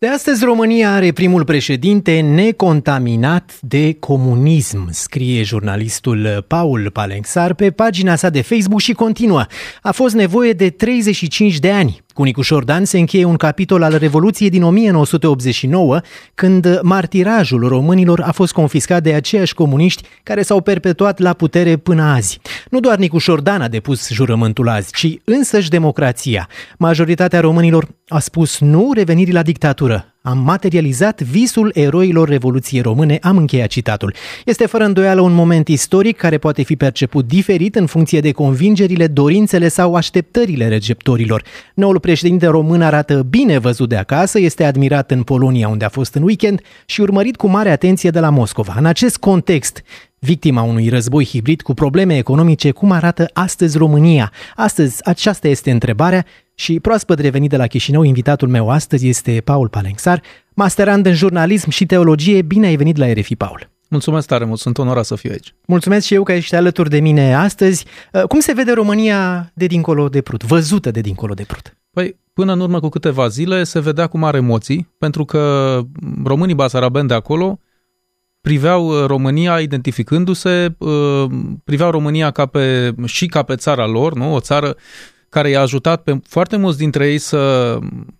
De astăzi România are primul președinte necontaminat de comunism, scrie jurnalistul Paul Palenxar pe pagina sa de Facebook și continuă. A fost nevoie de 35 de ani. Cu Nicușor Dan se încheie un capitol al Revoluției din 1989, când martirajul românilor a fost confiscat de aceiași comuniști care s-au perpetuat la putere până azi. Nu doar Nicușor Dan a depus jurământul azi, ci însăși democrația. Majoritatea românilor a spus nu revenirii la dictatură. Am materializat visul eroilor Revoluției Române, am încheiat citatul. Este fără îndoială un moment istoric care poate fi perceput diferit în funcție de convingerile, dorințele sau așteptările receptorilor. Noul președinte român arată bine văzut de acasă, este admirat în Polonia unde a fost în weekend și urmărit cu mare atenție de la Moscova. În acest context, victima unui război hibrid cu probleme economice, cum arată astăzi România? Astăzi, aceasta este întrebarea și proaspăt revenit de la Chișinău, invitatul meu astăzi este Paul Palenxar, masterand în jurnalism și teologie. Bine ai venit la RFI, Paul! Mulțumesc tare mult, sunt onorat să fiu aici. Mulțumesc și eu că ești alături de mine astăzi. Cum se vede România de dincolo de Prut, văzută de dincolo de Prut? Păi, până în urmă cu câteva zile se vedea cu mari emoții, pentru că românii basarabeni de acolo priveau România identificându-se, priveau România ca pe țara lor, nu? O țară care i-a ajutat pe foarte mulți dintre ei să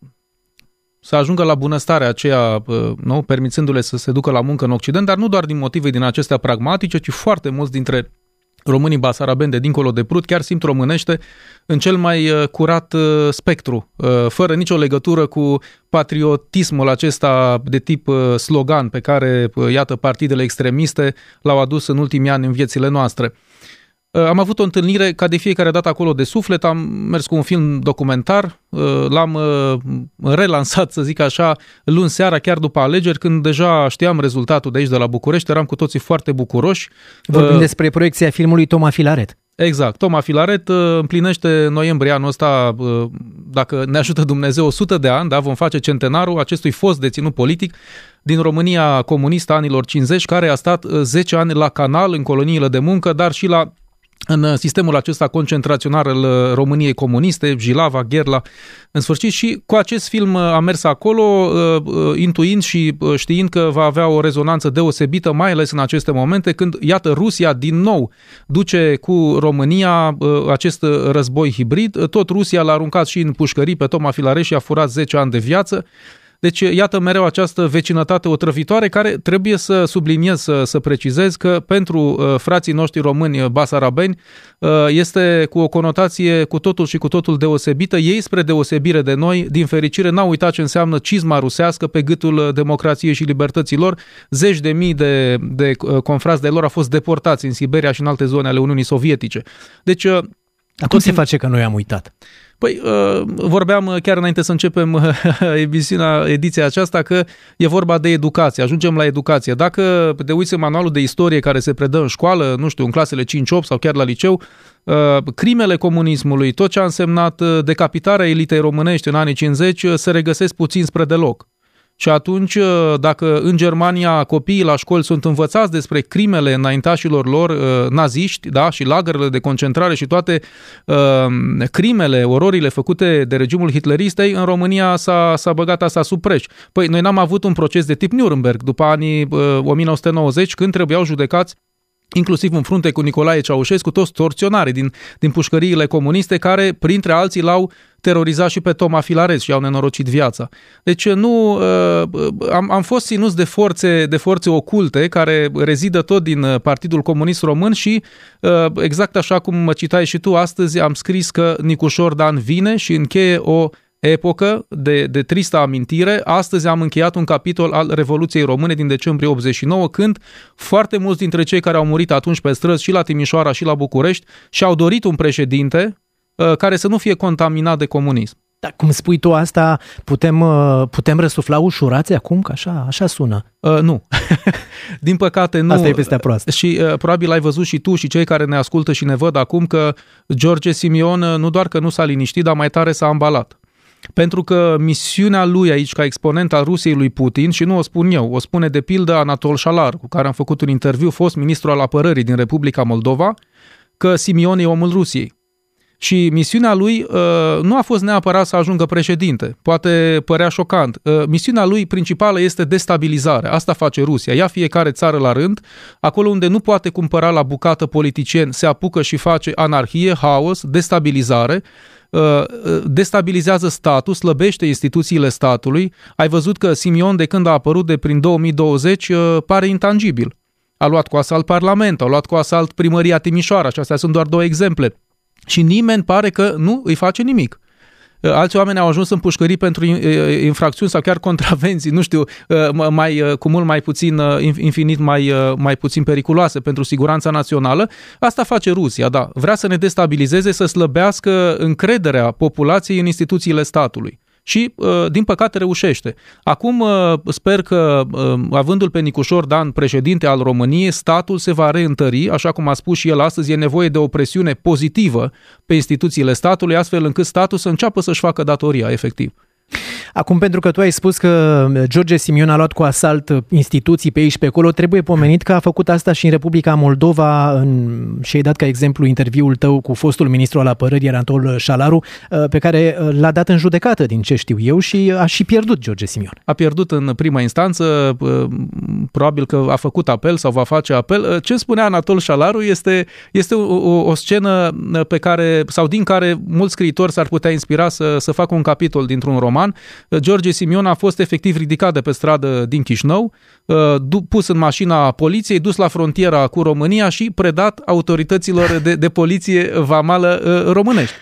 ajungă la bunăstarea aceea, nu? Permițându-le să se ducă la muncă în Occident, dar nu doar din motive din acestea pragmatice, ci foarte mulți dintre românii basarabeni de dincolo de Prut chiar simt românește în cel mai curat spectru, fără nicio legătură cu patriotismul acesta de tip slogan pe care, iată, partidele extremiste l-au adus în ultimii ani în viețile noastre. Am avut o întâlnire ca de fiecare dată acolo de suflet, am mers cu un film documentar, l-am relansat, să zic așa, luni seara, chiar după alegeri, când deja știam rezultatul de aici, de la București, eram cu toții foarte bucuroși. Vorbim despre proiecția filmului Toma Filaret. Exact, Toma Filaret împlinește noiembrie anul ăsta, dacă ne ajută Dumnezeu, 100 de ani, da, vom face centenarul acestui fost deținut politic din România comunistă anilor 50, care a stat 10 ani la canal, în coloniile de muncă, dar și în sistemul acesta concentrațional al României comuniste, Jilava, Gherla, în sfârșit, și cu acest film am mers acolo, intuind și știind că va avea o rezonanță deosebită, mai ales în aceste momente când, iată, Rusia din nou duce cu România acest război hibrid. Tot Rusia l-a aruncat și în pușcării pe Toma Filaret și a furat 10 ani de viață. Deci, iată mereu această vecinătate otrăvitoare care trebuie să subliniez, să precizez că pentru frații noștri români basarabeni este cu o conotație cu totul și cu totul deosebită. Ei, spre deosebire de noi, din fericire, n-au uitat ce înseamnă cizma rusească pe gâtul democrației și libertăților. Zeci de mii de confrați de lor au fost deportați în Siberia și în alte zone ale Uniunii Sovietice. Deci, cum se face că noi am uitat? Păi, vorbeam chiar înainte să începem ediția aceasta că e vorba de educație. Ajungem la educație. Dacă te uiți în manualul de istorie care se predă în școală, nu știu, în clasele 5-8 sau chiar la liceu, crimele comunismului, tot ce a însemnat decapitarea elitei românești în anii 50, se regăsesc puțin spre deloc. Și atunci, dacă în Germania copiii la școli sunt învățați despre crimele înaintașilor lor naziști, da, și lagărele de concentrare și toate crimele, ororile făcute de regimul hitlerist, în România s-a băgat asta sub preș. Păi noi n-am avut un proces de tip Nuremberg după anii 1990, când trebuiau judecați inclusiv în frunte cu Nicolae Ceaușescu, toți torționari din pușcăriile comuniste care, printre alții, l-au terorizat și pe Toma Filaret și i-au nenorocit viața. Deci nu am fost ținuți de forțe oculte care rezidă tot din Partidul Comunist Român și exact așa cum mă citai și tu, astăzi am scris că Nicușor Dan vine și încheie o epocă de tristă amintire. Astăzi am încheiat un capitol al Revoluției Române din decembrie 89, când foarte mulți dintre cei care au murit atunci pe străzi și la Timișoara și la București și-au dorit un președinte care să nu fie contaminat de comunism. Dar cum spui tu asta, putem răsufla ușurați acum? Că așa sună. Nu. Din păcate nu. Asta e vestea proastă. Și probabil ai văzut și tu și cei care ne ascultă și ne văd acum că George Simion nu doar că nu s-a liniștit, dar mai tare s-a ambalat. Pentru că misiunea lui aici, ca exponent al Rusiei lui Putin, și nu o spun eu, o spune de pildă Anatol Șalar, cu care am făcut un interviu, fost ministru al apărării din Republica Moldova, că Simion e omul Rusiei. Și misiunea lui nu a fost neapărat să ajungă președinte. Poate părea șocant. Misiunea lui principală este destabilizare. Asta face Rusia. Ia fiecare țară la rând. Acolo unde nu poate cumpăra la bucată politicieni, se apucă și face anarhie, haos, destabilizare. Destabilizează statul, slăbește instituțiile statului. Ai văzut că Simion, de când a apărut de prin 2020, pare intangibil. A luat cu asalt Parlamentul, a luat cu asalt Primăria Timișoara și astea sunt doar 2 exemple. Și nimeni pare că nu îi face nimic. Alți oameni au ajuns în pușcării pentru infracțiuni sau chiar contravenții, nu știu, cu mult mai puțin, infinit mai puțin periculoase pentru siguranța națională. Asta face Rusia, da. Vrea să ne destabilizeze, să slăbească încrederea populației în instituțiile statului. Și, din păcate, reușește. Acum sper că, avându-l pe Nicușor Dan președinte al României, statul se va reîntări, așa cum a spus și el astăzi, e nevoie de o presiune pozitivă pe instituțiile statului, astfel încât statul să înceapă să-și facă datoria, efectiv. Acum, pentru că tu ai spus că George Simion a luat cu asalt instituții pe aici pe acolo, trebuie pomenit că a făcut asta și în Republica Moldova și ai dat ca exemplu interviul tău cu fostul ministru al apărării, Anatol Șalaru, pe care l-a dat în judecată, din ce știu eu, și a și pierdut George Simion. A pierdut în prima instanță, probabil că a făcut apel sau va face apel. Ce spunea Anatol Șalaru este o scenă pe care, sau din care mulți scriitori s-ar putea inspira să facă un capitol dintr-un roman. George Simion a fost efectiv ridicat de pe stradă din Chișinău, pus în mașina poliției, dus la frontiera cu România și predat autorităților de poliție vamală românești.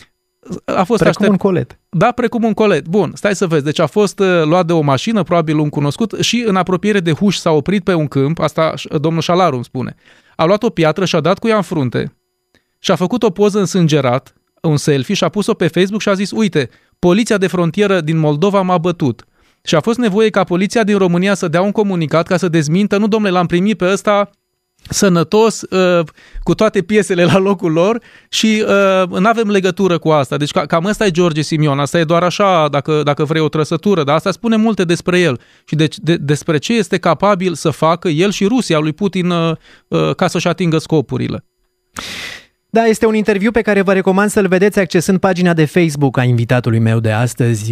A fost un colet. Da, precum un colet. Bun, stai să vezi. Deci a fost luat de o mașină, probabil un cunoscut, și în apropiere de Huș s-a oprit pe un câmp, asta domnul Șalaru îmi spune. A luat o piatră și a dat cu ea în frunte și a făcut o poză însângerat, un selfie, și a pus-o pe Facebook și a zis: uite, poliția de frontieră din Moldova m-a bătut. Și a fost nevoie ca poliția din România să dea un comunicat ca să dezmintă: nu, domnule, l-am primit pe ăsta sănătos, cu toate piesele la locul lor și nu avem legătură cu asta. Deci cam ăsta e George Simion. Asta e doar așa, dacă vrei, o trăsătură, dar asta spune multe despre el și despre ce este capabil să facă el și Rusia lui Putin ca să-și atingă scopurile. Da, este un interviu pe care vă recomand să-l vedeți accesând pagina de Facebook a invitatului meu de astăzi.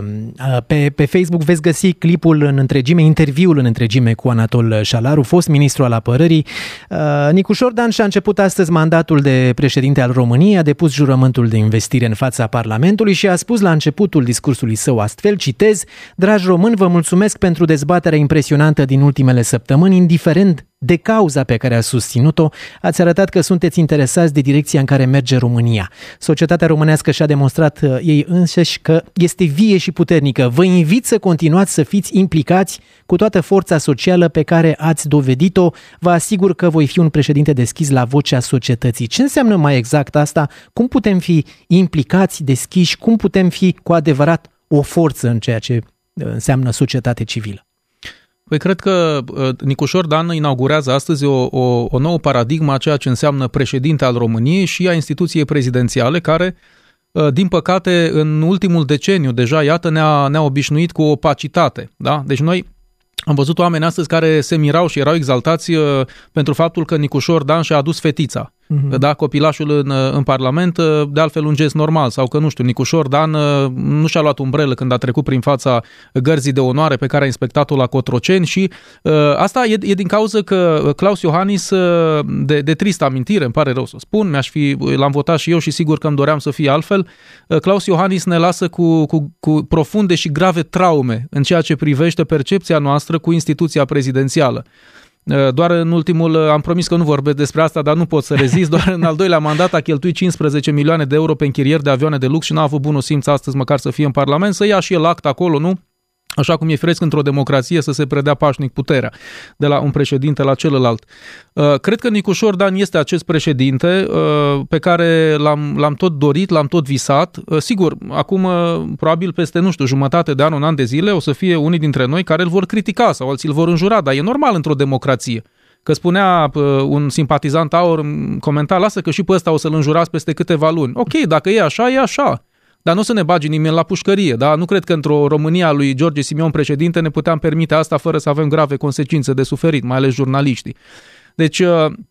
Pe Facebook veți găsi clipul în întregime, interviul în întregime cu Anatol Șalaru, fost ministru al apărării. Nicușor Dan și-a început astăzi mandatul de președinte al României, a depus jurământul de investire în fața Parlamentului și a spus la începutul discursului său astfel, citez: dragi români, vă mulțumesc pentru dezbaterea impresionantă din ultimele săptămâni, indiferent de cauza pe care a susținut-o, ați arătat că sunteți interesați de direcția în care merge România. Societatea românească și-a demonstrat ei însăși că este vie și puternică. Vă invit să continuați să fiți implicați cu toată forța socială pe care ați dovedit-o. Vă asigur că voi fi un președinte deschis la vocea societății. Ce înseamnă mai exact asta? Cum putem fi implicați, deschiși? Cum putem fi cu adevărat o forță în ceea ce înseamnă societate civilă? Păi cred că Nicușor Dan inaugurează astăzi o nouă paradigmă a ceea ce înseamnă președinte al României și a instituției prezidențiale, care, din păcate, în ultimul deceniu deja, iată, ne-a obișnuit cu opacitate. Da? Deci noi am văzut oameni astăzi care se mirau și erau exaltați pentru faptul că Nicușor Dan și-a adus fetița. Da, copilașul în Parlament, de altfel un gest normal, sau că, nu știu, Nicușor Dan nu și-a luat umbrelă când a trecut prin fața gărzii de onoare pe care a inspectat-o la Cotroceni și asta e din cauza că Klaus Iohannis, de tristă amintire, îmi pare rău să spun, l-am votat și eu și sigur că îmi doream să fie altfel, Klaus Iohannis ne lasă cu profunde și grave traume în ceea ce privește percepția noastră cu instituția prezidențială. Doar în ultimul, am promis că nu vorbesc despre asta, dar nu pot să rezist, doar în al doilea mandat a cheltuit 15 milioane de euro pe închirieri de avioane de lux și n-a avut bunul simț astăzi măcar să fie în Parlament, să ia și el act acolo, nu? Așa cum e firesc într-o democrație să se predea pașnic puterea de la un președinte la celălalt. Cred că Nicușor Dan este acest președinte pe care l-am tot dorit, l-am tot visat. Sigur, acum probabil peste, nu știu, jumătate de an, un an de zile, o să fie unii dintre noi care îl vor critica sau alții îl vor înjura, dar e normal într-o democrație. Că spunea un simpatizant AUR, comenta: lasă că și pe ăsta o să-l înjurați peste câteva luni. Ok, dacă e așa, e așa. Dar nu o să ne bagi nimeni la pușcărie, da? Nu cred că într-o România lui George Simion președinte ne puteam permite asta fără să avem grave consecințe de suferit, mai ales jurnaliștii. Deci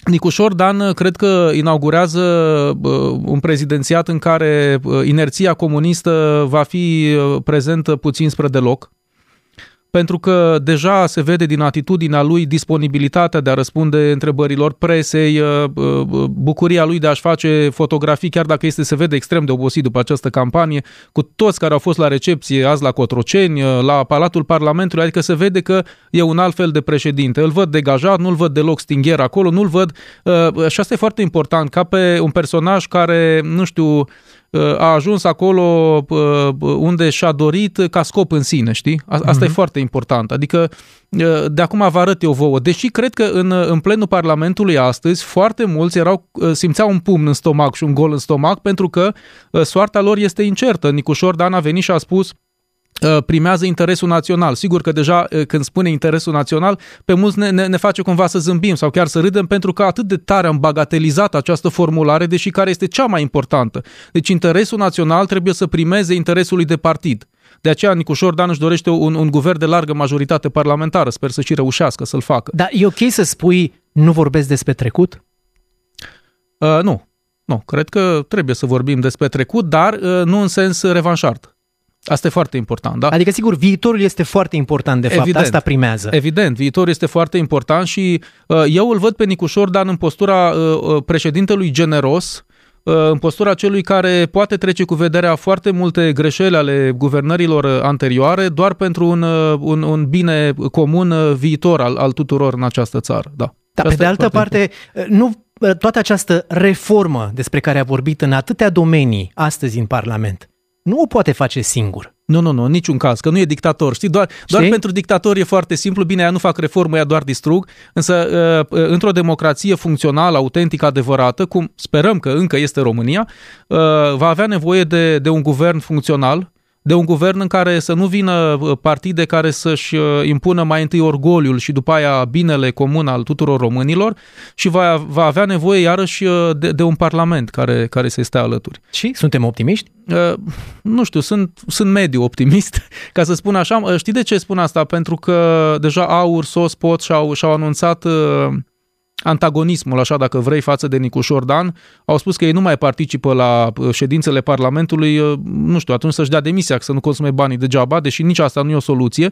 Nicușor Dan cred că inaugurează un prezidențiat în care inerția comunistă va fi prezentă puțin spre deloc, pentru că deja se vede din atitudinea lui disponibilitatea de a răspunde întrebărilor presei, bucuria lui de a-și face fotografii, chiar dacă se vede extrem de obosit după această campanie, cu toți care au fost la recepție azi la Cotroceni, la Palatul Parlamentului, adică se vede că e un alt fel de președinte. Îl văd degajat, nu-l văd deloc stingher acolo, nu-l văd, și asta e foarte important, ca pe un personaj care, nu știu, a ajuns acolo unde și-a dorit ca scop în sine, știi? Asta e foarte important. Adică de acum vă arăt eu vouă. Deși cred că în plenul Parlamentului astăzi foarte mulți simțeau un pumn în stomac și un gol în stomac pentru că soarta lor este incertă. Nicușor Dan a venit și a spus primează interesul național. Sigur că deja când spune interesul național, pe mulți ne face cumva să zâmbim sau chiar să râdem pentru că atât de tare am bagatelizat această formulare, deși care este cea mai importantă. Deci interesul național trebuie să primeze interesului de partid. De aceea Nicușor Dan își dorește un guvern de largă majoritate parlamentară. Sper să și reușească să-l facă. Dar e ok să spui nu vorbesc despre trecut? Nu. Cred că trebuie să vorbim despre trecut, dar nu în sens revanșard. Asta e foarte important, da? Adică, sigur, viitorul este foarte important, de fapt, evident, asta primează. Evident, viitorul este foarte important și eu îl văd pe Nicușor Dan în postura președintelui generos, în postura celui care poate trece cu vederea foarte multe greșeli ale guvernărilor anterioare, doar pentru un bine comun viitor al tuturor în această țară, da. Dar, pe de altă parte, toată această reformă despre care a vorbit în atâtea domenii astăzi în Parlament, nu o poate face singur. Nu, în niciun caz, că nu e dictator. Știi, doar pentru dictator e foarte simplu, bine, ea nu fac reformă, ea doar distrug, însă într-o democrație funcțională, autentică, adevărată, cum sperăm că încă este România, va avea nevoie de un guvern funcțional, de un guvern în care să nu vină partide care să-și impună mai întâi orgoliul și după aia binele comun al tuturor românilor și va avea nevoie iarăși de un parlament care să stea alături. Și suntem optimiști? Nu știu, sunt mediu optimist, ca să spun așa. Știi de ce spun asta? Pentru că deja AUR, SOS, POT și-au anunțat antagonismul, așa dacă vrei, față de Nicușor Dan. Au spus că ei nu mai participă la ședințele Parlamentului, nu știu, atunci să-și dea demisia, să nu consume banii degeaba, deși nici asta nu e o soluție.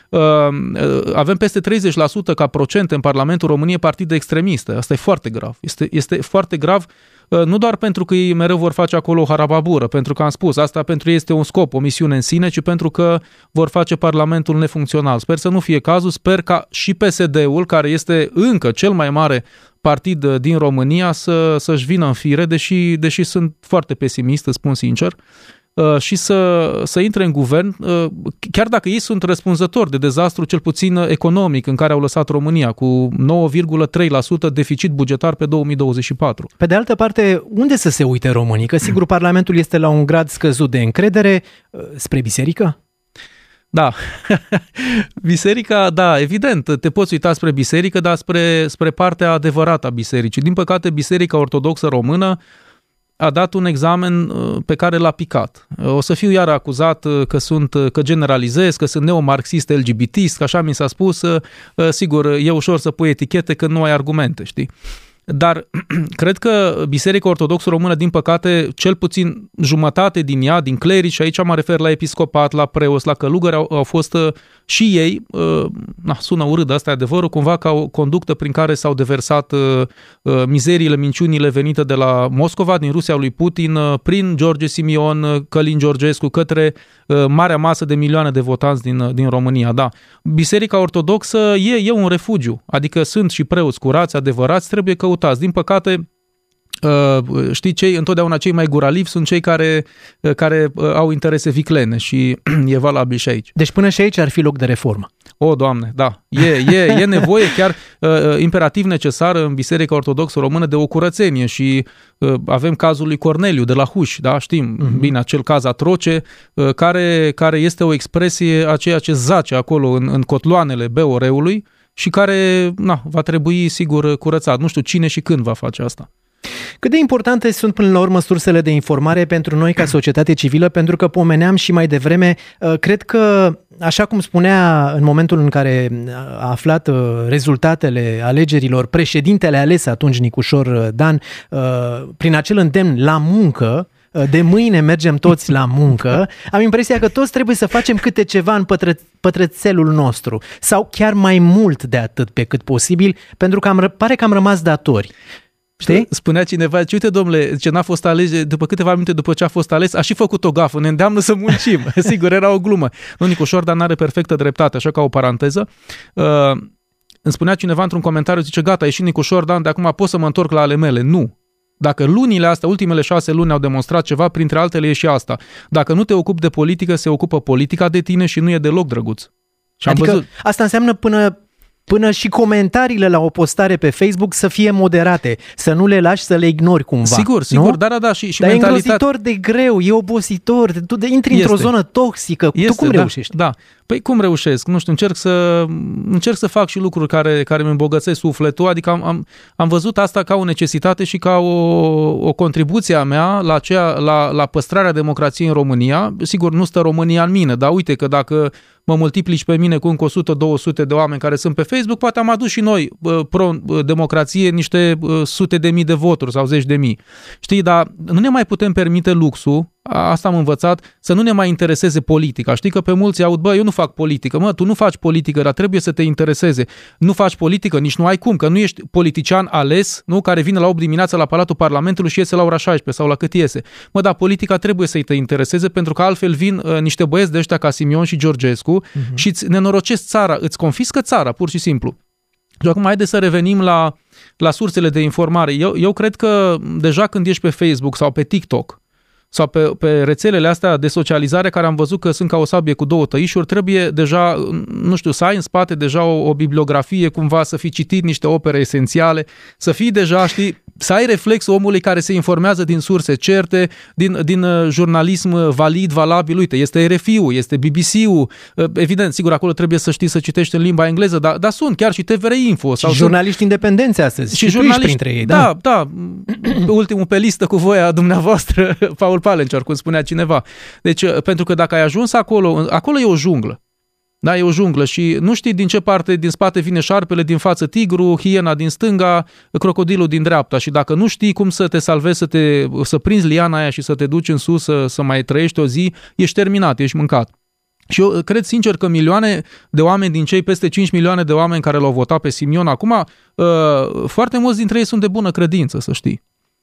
Avem peste 30% ca procent în Parlamentul României partide extremiste. Asta e foarte grav. Este foarte grav, nu doar pentru că ei mereu vor face acolo o harababură, pentru că am spus, asta pentru ei este un scop, o misiune în sine, ci pentru că vor face Parlamentul nefuncțional. Sper să nu fie cazul, sper ca și PSD-ul, care este încă cel mai mare partid din România, să-și vină în fire, deși sunt foarte pesimist, îți spun sincer, și să intre în guvern, chiar dacă ei sunt răspunzători de dezastru cel puțin economic în care au lăsat România, cu 9,3% deficit bugetar pe 2024. Pe de altă parte, unde să se uite românii? Că sigur Parlamentul este la un grad scăzut de încredere, spre biserică? Da, biserica, da, evident, te poți uita spre biserică, dar spre partea adevărată a bisericii. Din păcate, Biserica Ortodoxă Română a dat un examen pe care l-a picat. O să fiu iar acuzat că generalizez, că sunt neomarxist, LGBTist, că așa mi s-a spus. Sigur, e ușor să pui etichete când nu ai argumente, știi? Dar cred că Biserica Ortodoxă Română, din păcate, cel puțin jumătate din ea, din clerici, și aici mă refer la episcopat, la preoți, la călugări, au fost și ei, sună urât, asta e adevărul, cumva ca o conductă prin care s-au deversat mizeriile, minciunile venite de la Moscova, din Rusia lui Putin, prin George Simion, Călin Georgescu, către marea masă de milioane de votanți din România. Da. Biserica Ortodoxă e un refugiu, adică sunt și preoți curați, adevărați, trebuie căutați. Din păcate, știi, întotdeauna cei mai guralivi sunt cei care au interese viclene și e valabil și aici. Deci până și aici ar fi loc de reformă. O, Doamne, da. E nevoie chiar imperativ necesară în Biserica Ortodoxă Română de o curățenie și avem cazul lui Corneliu de la Huși, da? Știm bine acel caz atroce care este o expresie a ceea ce zace acolo în cotloanele BOR-ului și care va trebui sigur curățat. Nu știu cine și când va face asta. Cât de importante sunt până la urmă sursele de informare pentru noi ca societate civilă? Pentru că pomeneam și mai devreme, cred că, așa cum spunea în momentul în care a aflat rezultatele alegerilor președintele ales atunci, Nicușor Dan, prin acel îndemn la muncă, de mâine mergem toți la muncă, am impresia că toți trebuie să facem câte ceva în pătrățelul nostru sau chiar mai mult de atât pe cât posibil, pentru că pare că am rămas datori. Știi? Spunea cineva, uite domnule, ce n-a fost ales, după câteva minute după ce a fost ales, a și făcut o gafă, ne îndeamnă să muncim. Sigur, era o glumă. Nu, Nicușor, dar n-are perfectă dreptate, așa ca o paranteză. Îmi spunea cineva într-un comentariu, zice, gata, e și Nicușor Dan, de acum pot să mă întorc la ale mele. Nu. Dacă lunile astea, ultimele 6 luni au demonstrat ceva, printre altele e și asta. Dacă nu te ocupi de politică, se ocupă politica de tine și nu e deloc drăguț. Și adică am văzut... asta înseamnă până și comentariile la o postare pe Facebook să fie moderate, să nu le lași să le ignori cumva. Sigur, da, și dar mentalitate... e îngrozitor de greu, e obositor, tu intri într-o zonă toxică, tu cum reușești? Da. Păi cum reușesc? Nu știu, încerc să fac și lucruri care îmi îmbogățesc sufletul, adică am văzut asta ca o necesitate și ca o contribuție a mea la păstrarea democrației în România. Sigur, nu stă România în mine, dar uite că dacă mă multiplici pe mine cu încă 100-200 de oameni care sunt pe Facebook, poate am adus și noi pro-democrație niște sute de mii de voturi sau zeci de mii. Știi, dar nu ne mai putem permite luxul, asta am învățat, să nu ne mai intereseze politica. Știi că pe mulți aud, eu nu fac politică. Tu nu faci politică, dar trebuie să te intereseze. Nu faci politică, nici nu ai cum, că nu ești politician ales, nu, care vine la 8 dimineața la Palatul Parlamentului și iese la ora 16 sau la cât iese. Dar politica trebuie să-i te intereseze, pentru că altfel vin niște băieți de ăștia ca Simion și Georgescu și îți nenorocesc țara, îți confiscă țara, pur și simplu. Și acum haide să revenim la sursele de informare. Eu cred că deja când ești pe Facebook sau pe TikTok sau pe rețelele astea de socializare, care am văzut că sunt ca o sabie cu două tăișuri, trebuie deja, nu știu, să ai în spate deja o bibliografie, cumva să fi citit niște opere esențiale, să fii deja, știi, să ai reflexul omului care se informează din surse certe, din jurnalism valid, valabil. Uite, este RFI-ul, este BBC-ul, evident, sigur, acolo trebuie să știi să citești în limba engleză, dar sunt chiar și TVR Info. Și jurnaliști independenți astăzi. Și jurnaliști printre ei, da? Da. Ultimul pe listă cu voia dumneavoastră, Paul Palencior, cum spunea cineva. Deci, pentru că dacă ai ajuns acolo e o junglă. Da, e o junglă și nu știi din ce parte, din spate vine șarpele, din față tigru, hiena din stânga, crocodilul din dreapta, și dacă nu știi cum să te salvezi, să prinzi liana aia și să te duci în sus, să mai trăiești o zi, ești terminat, ești mâncat. Și eu cred sincer că milioane de oameni din cei peste 5 milioane de oameni care l-au votat pe Simion acum, foarte mulți dintre ei sunt de bună credință, să știi.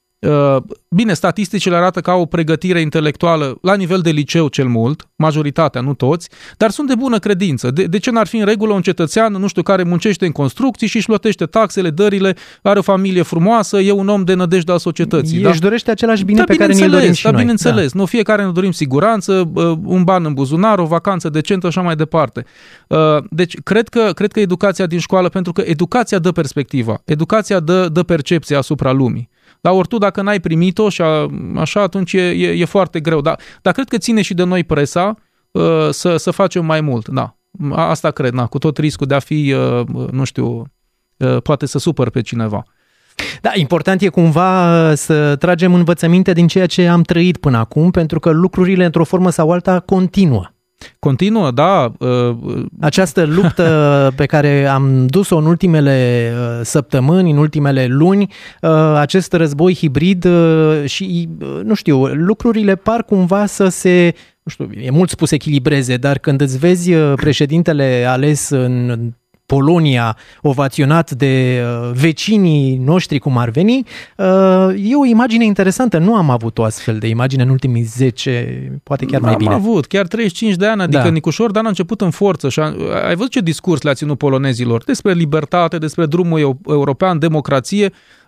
Bine, statisticile arată că au o pregătire intelectuală la nivel de liceu cel mult, majoritatea, nu toți, dar sunt de bună credință. De ce n-ar fi în regulă un cetățean, nu știu, care muncește în construcții și își plătește taxele, dările, are o familie frumoasă, e un om de nădejde al societății. Își dorește același bine pe care ne-l dorim și noi. Bineînțeles, nu, fiecare ne dorim siguranță, un ban în buzunar, o vacanță decentă și așa mai departe. Deci, cred că educația din școală, pentru că educația dă perspectiva, educația dă percepția asupra lumii. Dar ori tu, dacă n-ai primit-o și așa, atunci e foarte greu. Dar cred că ține și de noi presa să facem mai mult. Da. Asta cred, cu tot riscul de a fi, nu știu, poate să supăr pe cineva. Da, important e cumva să tragem învățăminte din ceea ce am trăit până acum, pentru că lucrurile, într-o formă sau alta, continuă. Continuă, da. Această luptă pe care am dus-o în ultimele săptămâni, în ultimele luni, acest război hibrid și, nu știu, lucrurile par cumva să se, nu știu, e mult spus echilibreze, dar când îți vezi președintele ales în Polonia ovaționat de vecinii noștri cum ar veni, e o imagine interesantă. Nu am avut o astfel de imagine în ultimii 10, poate chiar mai bine. Am avut, chiar 35 de ani, adică Nicușor Dan a început în forță și ai văzut ce discurs le-a ținut polonezilor despre libertate, despre drumul european, democrație.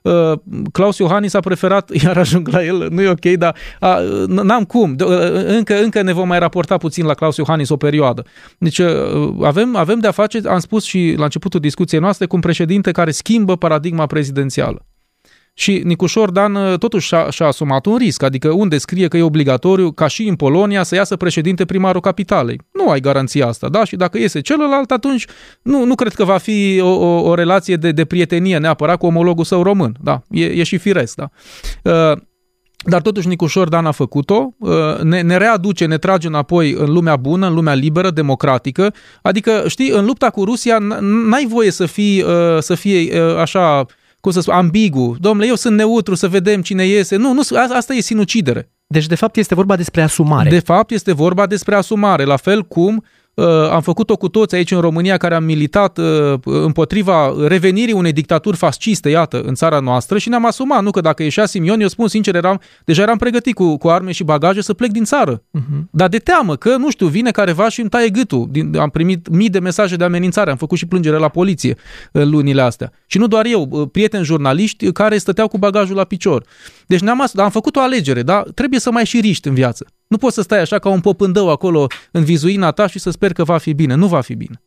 Klaus Iohannis a preferat, iar ajung la el, nu e ok, dar n-am cum, încă ne vom mai raporta puțin la Klaus Iohannis o perioadă. Deci avem de-a face, am spus și la începutul discuției noastre, cu un președinte care schimbă paradigma prezidențială. Și Nicușor Dan totuși și-a asumat un risc, adică unde scrie că e obligatoriu, ca și în Polonia, să iasă președinte primarul capitalei. Nu ai garanția asta, da? Și dacă iese celălalt, atunci nu cred că va fi o relație de prietenie neapărat cu omologul său român, da? E și firesc, da? Dar totuși Nicușor Dan a făcut-o, ne readuce, ne trage înapoi în lumea bună, în lumea liberă, democratică, adică, știi, în lupta cu Rusia n-ai voie să fie așa, cum să spun, ambigu. Dom'le, eu sunt neutru, să vedem cine iese. Nu, asta e sinucidere. Deci, de fapt, este vorba despre asumare. De fapt, este vorba despre asumare, la fel cum am făcut-o cu toți aici în România care am militat împotriva revenirii unei dictaturi fasciste, iată, în țara noastră și ne-am asumat, nu că dacă ieșea Simion, eu spun sincer, deja eram pregătit cu arme și bagaje să plec din țară. Dar de teamă că, nu știu, vine careva și îmi taie gâtul. Am primit mii de mesaje de amenințare, am făcut și plângere la poliție în lunile astea. Și nu doar eu, prieteni jurnaliști care stăteau cu bagajul la picior. Deci am făcut o alegere, da? Trebuie să mai și riști în viață. Nu poți să stai așa ca un popândău acolo în vizuina ta și să sper că va fi bine. Nu va fi bine.